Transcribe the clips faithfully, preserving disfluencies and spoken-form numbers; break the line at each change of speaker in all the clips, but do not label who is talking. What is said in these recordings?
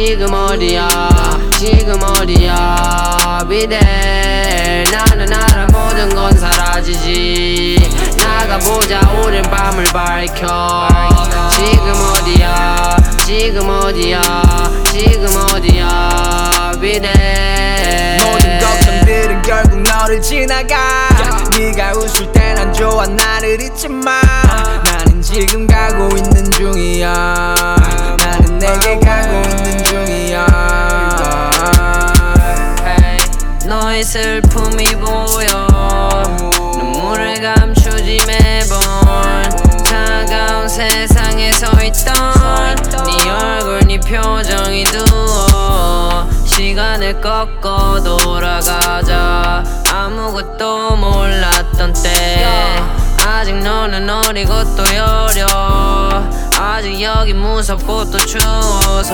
지금 어디야 지금 어디야 비대 나는 알아 모든 건 사라지지 나가보자 오랜 밤을 밝혀 지금 어디야 지금 어디야 지금 어디야 비대
모든 걱정들은 결국 너를 지나가 네가 웃을 땐 안 좋아 나를 잊지 마 나는 지금 가고 있는 중이야 나는 내게 가고 있는 중이야
hey, 너의 슬픔이 보여 눈물을 감추지 매번 차가운 세상에 서있던 네 얼굴 네 표정이 두어 시간을 꺾어 돌아가자 아무것도 몰랐던 때 아직 너는 어리고 또 여려 아직 여기 무섭고 또 추워서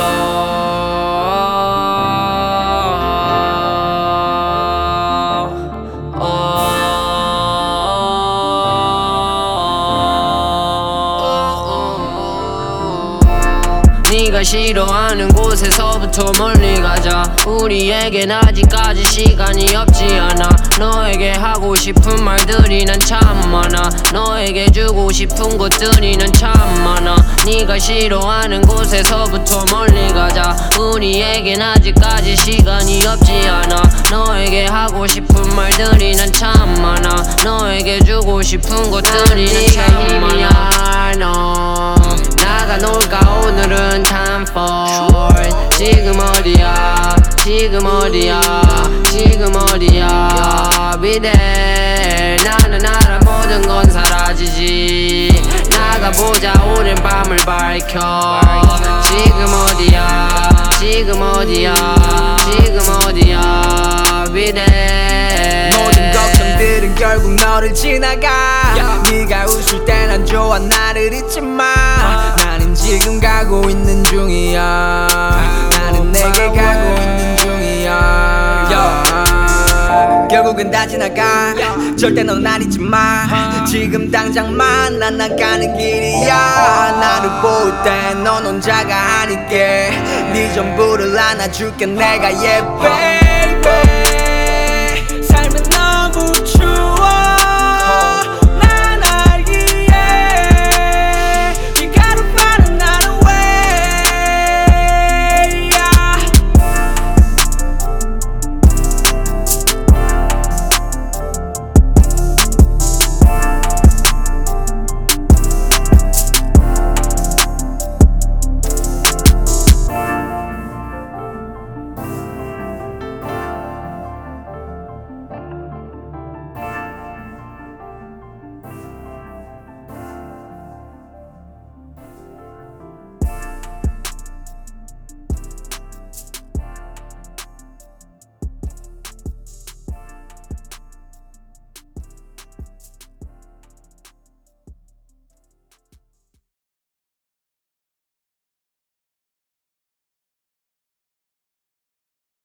네가 싫어하는 곳에서부터 멀리 가자 우리에겐 아직까지 시간이 없지 않아 너에게 하고 싶은 말들이 난 참 많아 너에게 주고 싶은 것들이 난 참 많아 네가 싫어하는 곳에서부터 멀리 가자 우리에겐 아직까지 시간이 없지 않아 너에게 하고 싶은 말들이 난 참 많아 너에게 주고 싶은 것들이 난 참 많아 너 나가 놀까 오늘은 time for 지금 어디야 지금 어디야 지금 어디야 비대 나는 알아 모든 건 사라지지 나가보자 오랜 밤을 밝혀 지금 어디야 지금 어디야 지금 어디야 비대
모든 걱정들은 결국 너를 지나가 네가 웃을 땐 안 좋아 나를 잊지 마 나는 지금 가고 있는 중이야 나는 내게 가고 있는 중이야 결국은 다 지나가 절대 넌 날 잊지 마 지금 당장만 난 나가는 길이야 나를 볼 땐 넌 혼자가 아닐게 네 전부를 안아줄게 내가 yeah baby